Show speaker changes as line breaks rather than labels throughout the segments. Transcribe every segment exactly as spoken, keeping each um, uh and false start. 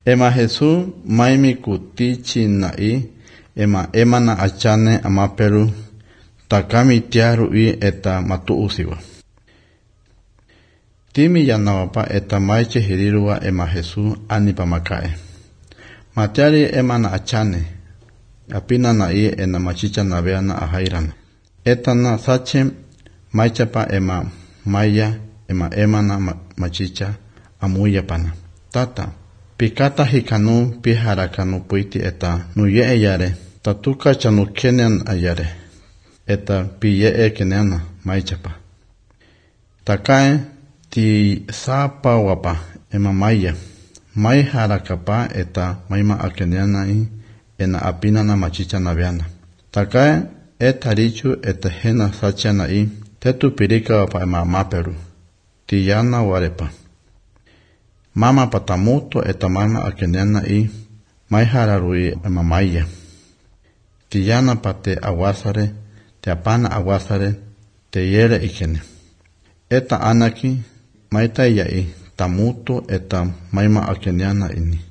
Ema Jesús maimi kutichi nai ema emana achane amaperu takami tiaru i eta matu usiwa. Timi yanawapa eta maiche hirirua ema Jesús anipa makae. Matiari emana achane apina nai ena machicha naveana ahairana. Eta na sache maichapa ema maya ema emana machicha amuya pana. Tata pikata hikanu piharakanu puiti eta nuye eyare tatuka chanu kenen ayare eta piye e kenena maichapa. Takae ti sapa wapa ema maya mai harakapa eta maima akenena i ena apina na machicha naveana. Takae eta richu eta hena sachana i tetu pirika wapa ema maperu ti yana warepa. Mama patamuto eta mama akenena i mai hararui ema maya. Tiyana pate awasare, te apana awasare, te yere ikene. Eta anaki maita iya i tamuto eta maima akenena ini.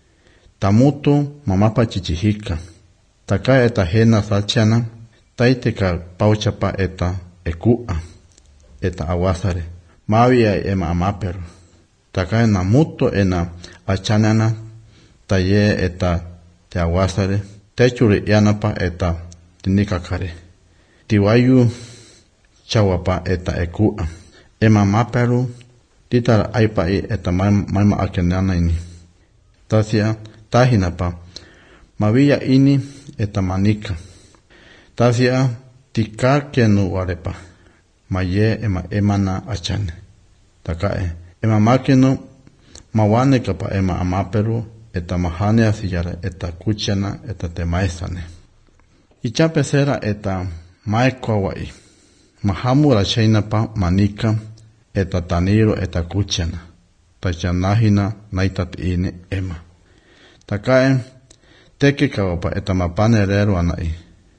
Tamuto mamapa chichihika. Taka eta hena sachana, taiteka pauchapa eta ekua. Eta awasare. Mawia ema amaperu. Takae na muto ena achanana taye eta te awasare techuri yanapa eta tinikakare tiwayu chawapa eta ekua ema maperu titara aipa i eta maima akenana ini tasia tahinapa mavilla ini eta manika tasia tikakenu warepa maye ema emana achane takae ema makino mawane kapa ema amaperu eta mahane asiyara eta kuchana eta temaesane. Ichape sera eta maekawai. Mahamura chainapa manika eta taniro eta kuchana. Tachanahina naitat ine ema. Takae teke kawapa eta mapane rero anai.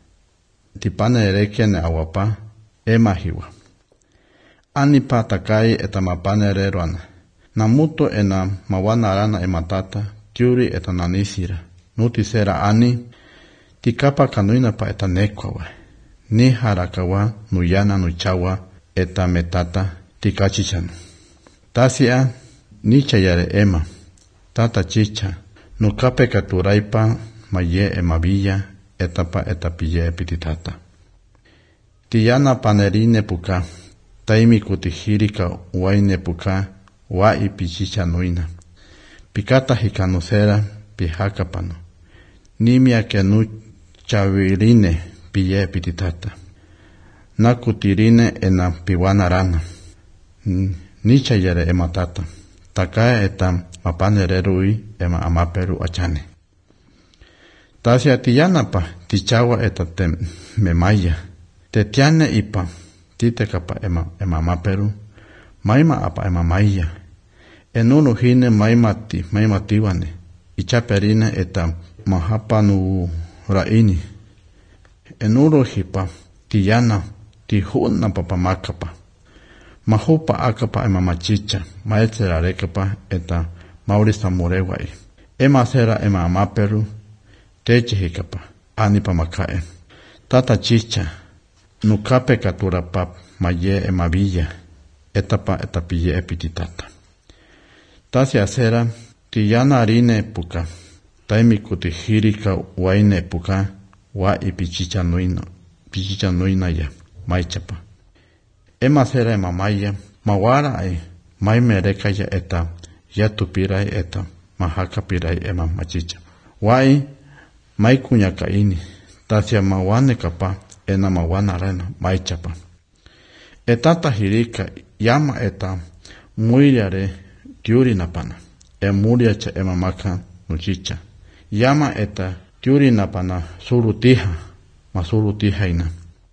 Tipane rekene awapa ema hiwa. Anipa takai eta mapane reruana. Namuto ena mawana arana ematata, tiuri eta nanisira. Nuti sera ani, tikapa kanuina pa eta nekwawa. Ni harakawa, nuyana nuchawa, eta metata, tikachichanu. Tasia, ni chayare ema. Tata chicha, nukape katuraipa, maye emavilla, etapa etapille epititata. Tiyana panerine puka. Taimi kutihirika waine puka wa ipichicha nuina. Pikata hikanusera pihakapano. Nimia kenu chavirine piye pititata. Nakutirine ena piwana rana. Nicha yere ematata. Takae eta mapane rerui ema amaperu achane. Tasia tiyanapa tichawa eta te memaya. Te tiane ipa. Tite kapa ema ema maperu maima apa ema maya enunu hine maimati maimatiwane ichaperine eta mahapanu raini enuru hipa tiyana tihuna papa makapa mahupa akapa ema machicha maetsera rekapa eta maurista morewai ema sera ema maperu teche hikapa anipa makae tata chicha nukape katura pap maye emavilla etapa etapille epititata. Tasia sera tiyana arine puka taimi kutihirika waine puka wa ipichicha nuino pichicha nuina ya maichapa. Ema sera ema maya mawara ai maime rekaya eta yatupirai eta mahaka pirai ema machicha. Wai maikunya kaini tasia mawane kapa ena mawana rena maichapa. Etata hirika yama eta muiriare tiuri napana. E muria cha ema maka nuchicha. Yama eta tiuri napana surutiha ma surutiha ina.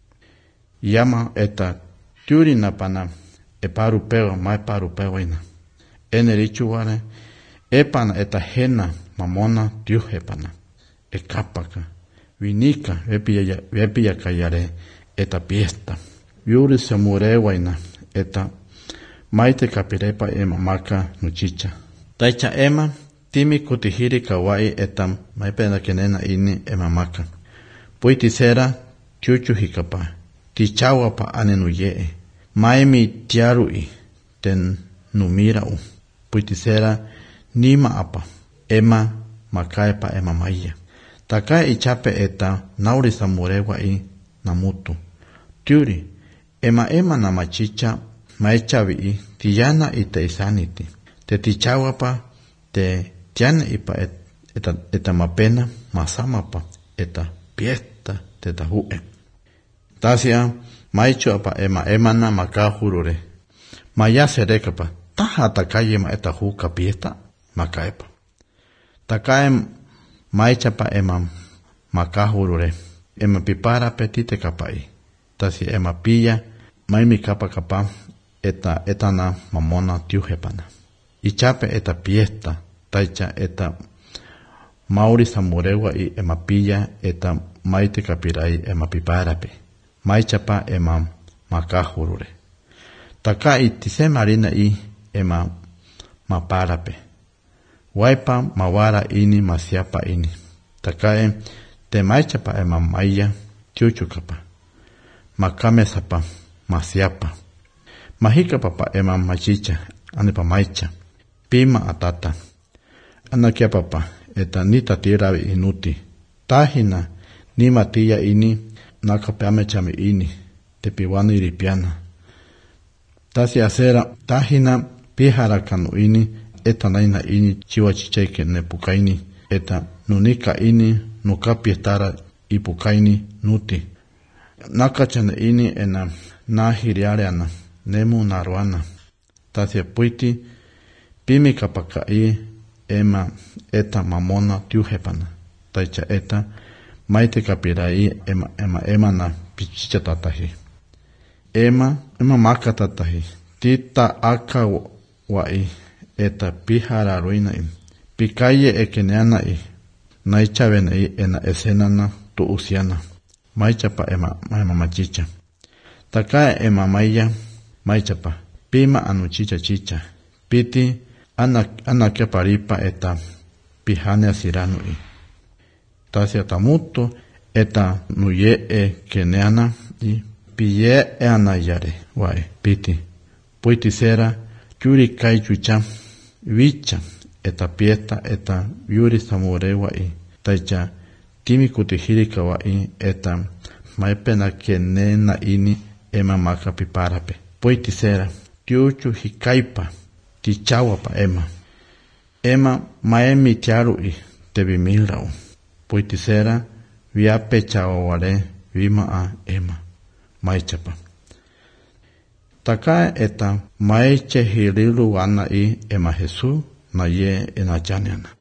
Yama eta tiuri napana e parupeo ma parupeo ina. Ene richuare epana eta hena mamona tiuhepana. E kapaka. Vinika vepia vepia kayare eta piesta. Yuri se murewaina eta maite kapirepa ema maka nuchicha. Taicha ema timi kutihiri kawai etam maipena kenena ini emamaka. Puitisera tiuchu hikapa, tichawapa anenuyee, maimi tiarui, ten numirau. Puitisera nima apa, ema makaepa ema maya. Takae ichape eta nauri samurewa i namutu. Tiuri, ema ema namachicha maechavi i tiyana ite isaniti. Te tichawapa te tiana ipa et, eta, eta mapena masamapa eta piesta te tahue. Tasia maichu apa ema emana makahurure. Maya serekapa taha takaye ma eta huka piesta makaepa. Takae maichapa ema makahurure. Ema pipara petite kapai. Tasi ema pilla maimi kapa kapa eta etana mamona tiujepana. Ichape eta piesta taicha eta mauri samurewa i ema pilla eta maite kapirai ema piparape. Maichapa ema makahurure. Taka itise marina i ema maparape. Waipa mawara ini masiapa ini. Takae te maichapa ema maya tiuchukapa. Makame sapa masiapa. Mahika papa ema machicha anepa maicha. Pima atata. Anakia papa eta nita tiravi inuti. Tahina ni matia ini nakapeame chame ini. Tepiwani iripiana. Tasi asera tahina pihara kanu ini eta naina ini chiwa chicheke nepukaini eta nunika ini nukapi estara ipukaini nuti. Nakachane ini ena nahiriareana nemu naruana. Tasia puiti pimi kapakai ema eta mamona tiujepana. Taicha eta maite kapirai ema ema ema na pichicha tatahi. Ema ema maka tatahi. Tita aka wai eta pihara ruina i. Pikaye ekeneana i. Naichavena i ena esenana tu usiana. Maichapa ema ema machicha. Takae ema maya maichapa. Pima anu chicha chicha. Piti ana ana que paripa eta pihane asiranu i. Tasia tamuto eta nuye e keneana i. Piye e anayare wae piti. Puiti sera yuri kai chucha vicha eta pieta eta yuri samurewa i. Taicha timi kutihiri kawa i eta maipena kenena ini ema maka piparape. Puiti sera tiuchu hikaipa tichawapa ema. Ema maemi tiaru i tebi milrau. Puiti sera viape chawaware vima a ema. Maichapa. Taka eta maiche hirilu wana i ema Jesu na ye enachaniana.